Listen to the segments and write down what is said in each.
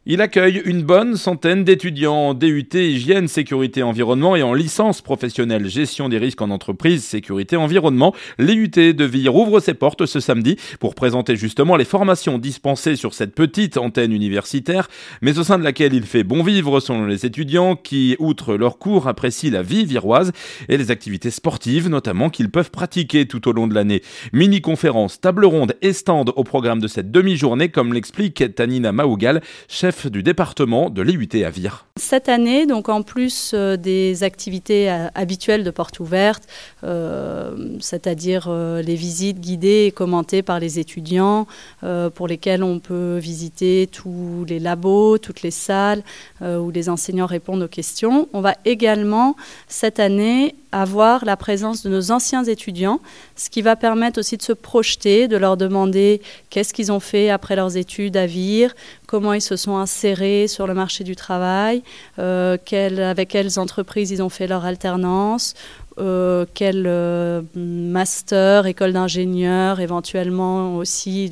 Il accueille une bonne centaine d'étudiants en DUT Hygiène, Sécurité, Environnement et en licence professionnelle Gestion des risques en entreprise, Sécurité, Environnement. L'IUT de Vire ouvre ses portes ce samedi pour présenter justement les formations dispensées sur cette petite antenne universitaire, mais au sein de laquelle il fait bon vivre selon les étudiants qui, outre leurs cours, apprécient la vie viroise et les activités sportives notamment qu'ils peuvent pratiquer tout au long de l'année. Mini-conférences, table ronde et stand au programme de cette demi-journée, comme l'explique Tanina Maougal, chef du département de l'IUT à Vire. Cette année, donc en plus des activités habituelles de porte ouverte, c'est-à-dire les visites guidées et commentées par les étudiants, pour lesquelles on peut visiter tous les labos, toutes les salles où les enseignants répondent aux questions. On va également cette année avoir la présence de nos anciens étudiants, ce qui va permettre aussi de se projeter, de leur demander qu'est-ce qu'ils ont fait après leurs études à Vire, comment ils se sont insérés sur le marché du travail, avec quelles entreprises ils ont fait leur alternance, quel master, école d'ingénieur éventuellement aussi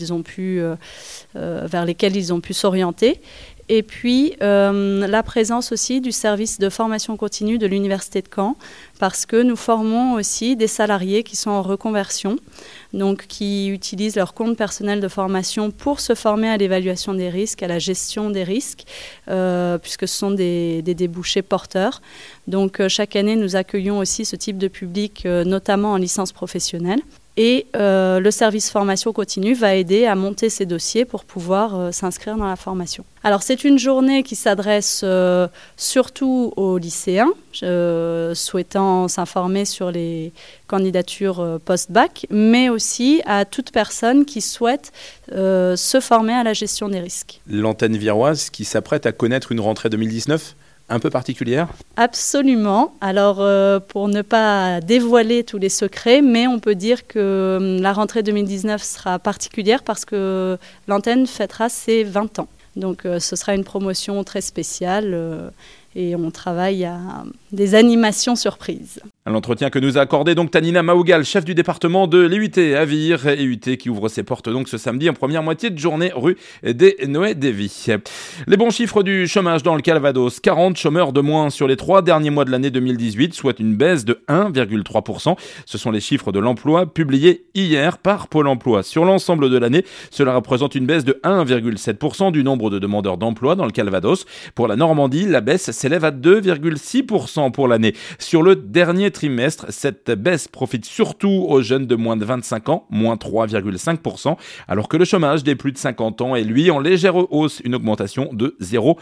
vers lesquels ils ont pu s'orienter. Et puis, la présence aussi du service de formation continue de l'Université de Caen, parce que nous formons aussi des salariés qui sont en reconversion, donc qui utilisent leur compte personnel de formation pour se former à l'évaluation des risques, à la gestion des risques, puisque ce sont des débouchés porteurs. Donc, chaque année, nous accueillons aussi ce type de public, notamment en licence professionnelle. Et le service formation continue va aider à monter ces dossiers pour pouvoir s'inscrire dans la formation. Alors c'est une journée qui s'adresse surtout aux lycéens souhaitant s'informer sur les candidatures post-bac, mais aussi à toute personne qui souhaite se former à la gestion des risques. L'antenne viroise qui s'apprête à connaître une rentrée 2019 un peu particulière ? Absolument. Alors, pour ne pas dévoiler tous les secrets, mais on peut dire que la rentrée 2019 sera particulière parce que l'antenne fêtera ses 20 ans. Donc, ce sera une promotion très spéciale et on travaille à des animations surprises. L'entretien que nous a accordé donc Tanina Maougal, chef du département de l'IUT à Vire, IUT qui ouvre ses portes donc ce samedi en première moitié de journée rue des Noé-Dévy. Les bons chiffres du chômage dans le Calvados, 40 chômeurs de moins sur les 3 derniers mois de l'année 2018, soit une baisse de 1,3%. Ce sont les chiffres de l'emploi publiés hier par Pôle emploi. Sur l'ensemble de l'année, cela représente une baisse de 1,7% du nombre de demandeurs d'emploi dans le Calvados. Pour la Normandie, la baisse s'élève à 2,6% pour l'année. Sur le dernier trimestre, cette baisse profite surtout aux jeunes de moins de 25 ans, moins 3,5%, alors que le chômage des plus de 50 ans est lui en légère hausse, une augmentation de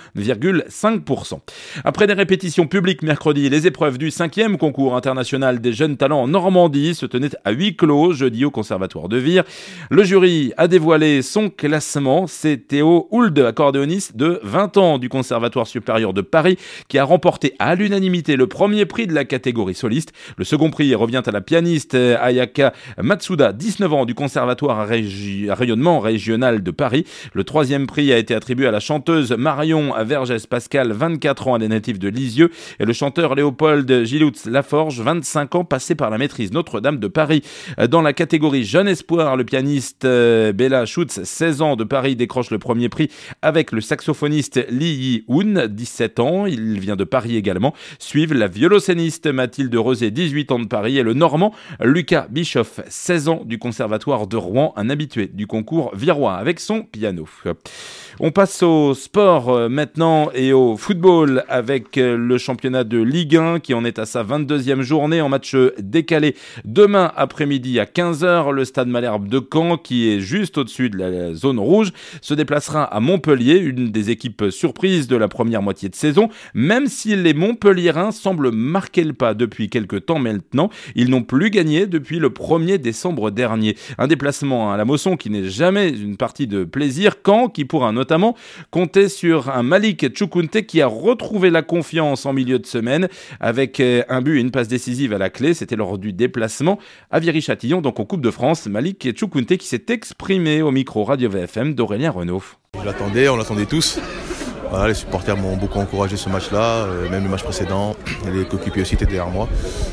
0,5%. Après des répétitions publiques mercredi, les épreuves du 5e concours international des jeunes talents en Normandie se tenaient à huis clos jeudi au Conservatoire de Vire. Le jury a dévoilé son classement. C'est Théo Hould, accordéoniste de 20 ans du Conservatoire supérieur de Paris, qui a remporté à l'unanimité le premier prix de la catégorie soliste. Le second prix revient à la pianiste Ayaka Matsuda, 19 ans, du Conservatoire à rayonnement régional de Paris. Le troisième prix a été attribué à la chanteuse Marion Vergès-Pascal, 24 ans, elle est native de Lisieux, et le chanteur Léopold Gilloutz-Laforge, 25 ans, passé par la maîtrise Notre-Dame de Paris. Dans la catégorie Jeune Espoir, le pianiste Bella Schutz, 16 ans, de Paris, décroche le premier prix avec le saxophoniste Lee Yi-hoon, 17 ans, il vient de Paris également. Suivent la violoncelliste Mathilde Rosé, 18 ans, de Paris, et le Normand Lucas Bischoff, 16 ans, du Conservatoire de Rouen, un habitué du concours virois avec son piano. On passe au sport maintenant et au football avec le championnat de Ligue 1 qui en est à sa 22e journée en match décalé demain après-midi à 15h. Le stade Malherbe de Caen, qui est juste au-dessus de la zone rouge, se déplacera à Montpellier, une des équipes surprises de la première moitié de saison, même si les Montpelliérains semblent marquer le pas depuis quelques temps maintenant. Ils n'ont plus gagné depuis le 1er décembre dernier. Un déplacement à la Mosson qui n'est jamais une partie de plaisir. Caen qui pourra notamment compter sur un Malik Choukounté qui a retrouvé la confiance en milieu de semaine avec un but et une passe décisive à la clé. C'était lors du déplacement à Viry-Châtillon, donc en Coupe de France. Malik Choukounté qui s'est exprimé au micro Radio VFM d'Aurélien Renaud. On l'attendait tous. Voilà, les supporters m'ont beaucoup encouragé ce match-là, même le match précédent. Et les coéquipiers aussi étaient derrière moi.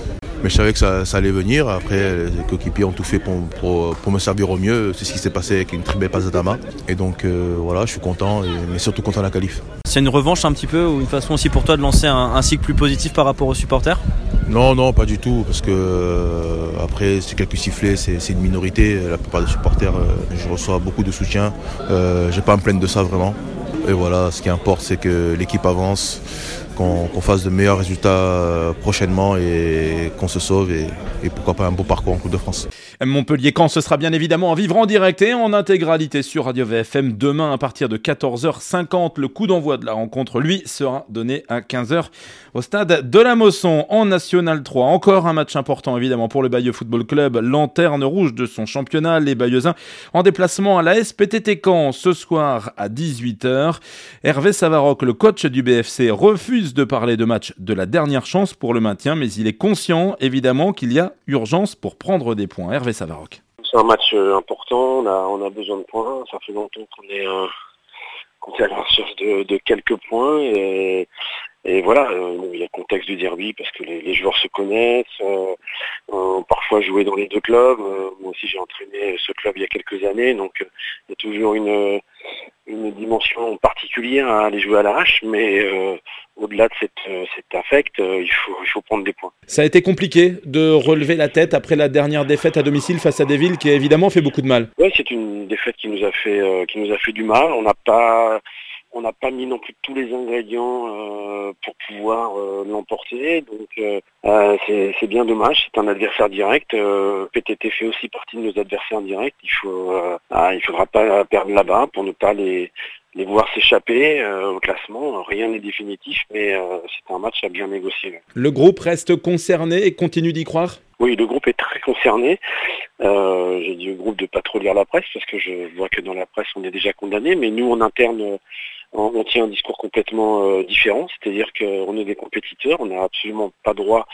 Mais je savais que ça allait venir. Après, les coéquipiers ont tout fait pour me servir au mieux. C'est ce qui s'est passé avec une très belle passe d'Adama. Et donc voilà, je suis content, mais surtout content de la qualif. C'est une revanche un petit peu, ou une façon aussi pour toi de lancer un cycle plus positif par rapport aux supporters ? Non, pas du tout, parce que après c'est quelques sifflets, c'est une minorité. La plupart des supporters, je reçois beaucoup de soutien. J'ai pas à me plaindre de ça vraiment. Et voilà, ce qui importe, c'est que l'équipe avance, qu'on fasse de meilleurs résultats prochainement et qu'on se sauve et pourquoi pas un beau parcours en Coupe de France. Montpellier-Caen, ce sera bien évidemment à vivre en direct et en intégralité sur Radio VFM demain à partir de 14h50. Le coup d'envoi de la rencontre, lui, sera donné à 15h au stade de la Mosson en National 3. Encore un match important évidemment pour le Bayeux Football Club, lanterne rouge de son championnat. Les Bayeuxins en déplacement à la SPTT Caen ce soir à 18h. Hervé Savaroc, le coach du BFC, refuse de parler de match de la dernière chance pour le maintien, mais il est conscient évidemment qu'il y a urgence pour prendre des points. Hervé Savaroc. C'est un match important, on a besoin de points, ça fait longtemps qu'on est à la recherche de quelques points et voilà, il y a le contexte du derby parce que les joueurs se connaissent, parfois joué dans les deux clubs, moi aussi j'ai entraîné ce club il y a quelques années, donc il y a toujours une dimension particulière à aller jouer à l'arrache, mais au-delà de cet affect, il faut prendre des points. Ça a été compliqué de relever la tête après la dernière défaite à domicile face à des villes qui a évidemment fait beaucoup de mal. Oui, c'est une défaite qui nous a fait du mal. On n'a pas mis non plus tous les ingrédients pour pouvoir l'emporter, donc c'est bien dommage. C'est un adversaire direct. PTT fait aussi partie de nos adversaires directs. Il faudra pas perdre là-bas pour ne pas les voir s'échapper au classement. Rien n'est définitif, mais c'est un match à bien négocier. Le groupe reste concerné et continue d'y croire ? Oui, le groupe est très concerné. J'ai dit au groupe de ne pas trop lire la presse parce que je vois que dans la presse on est déjà condamné, mais nous en interne on tient un discours complètement différent, c'est-à-dire qu'on est des compétiteurs, on n'a absolument pas droit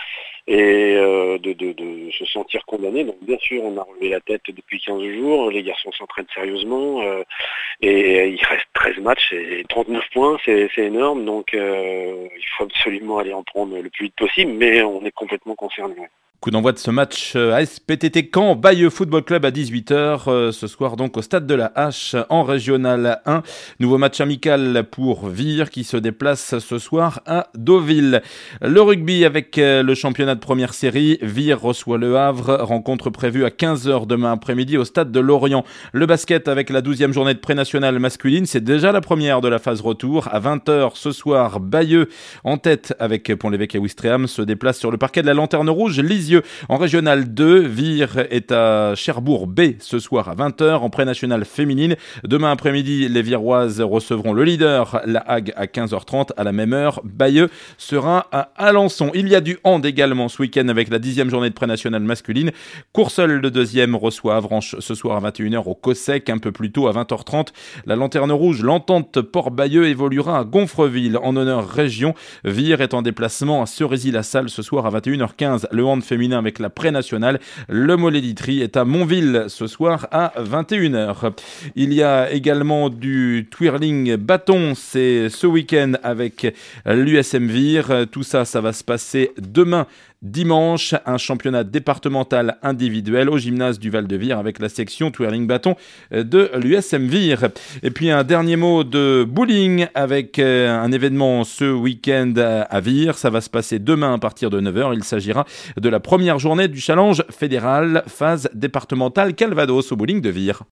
de se sentir condamné. Donc bien sûr on a relevé la tête depuis 15 jours, les garçons s'entraînent sérieusement et il reste 13 matchs et 39 points, c'est énorme, donc il faut absolument aller en prendre le plus vite possible, mais on est complètement concerné. Ouais. Coup d'envoi de ce match ASPTT Caen, Bayeux Football Club à 18h, ce soir donc au stade de la Hache en Régional 1. Nouveau match amical pour Vire qui se déplace ce soir à Deauville. Le rugby avec le championnat de première série, Vire reçoit Le Havre, rencontre prévue à 15h demain après-midi au stade de Lorient. Le basket avec la 12e journée de pré-nationale masculine, c'est déjà la première de la phase retour. À 20h ce soir, Bayeux en tête avec Pont-l'Évêque et Ouistreham se déplace sur le parquet de la Lanterne Rouge. Lisieux en Régional 2, Vire est à Cherbourg B ce soir à 20h en pré-nationale féminine. Demain après-midi, les Viroises recevront le leader, la Hague, à 15h30. À la même heure, Bayeux sera à Alençon. Il y a du hand également ce week-end avec la 10e journée de pré-nationale masculine. Courseul, le deuxième, reçoit Avranches ce soir à 21h au Cossec. Un peu plus tôt, à 20h30, la Lanterne Rouge, l'Entente Port-Bayeux évoluera à Gonfreville en honneur région. Vire est en déplacement à Cerisy-la-Salle ce soir à 21h15. Le hand féminin avec la pré-nationale. Le Mollet d'Itry est à Montville ce soir à 21h. Il y a également du twirling bâton, c'est ce week-end avec l'USM Vire. Tout ça, ça va se passer demain dimanche, un championnat départemental individuel au gymnase du Val-de-Vire avec la section twirling bâton de l'USM Vire. Et puis un dernier mot de bowling avec un événement ce week-end à Vire. Ça va se passer demain à partir de 9h. Il s'agira de la première journée du challenge fédéral phase départementale Calvados au bowling de Vire.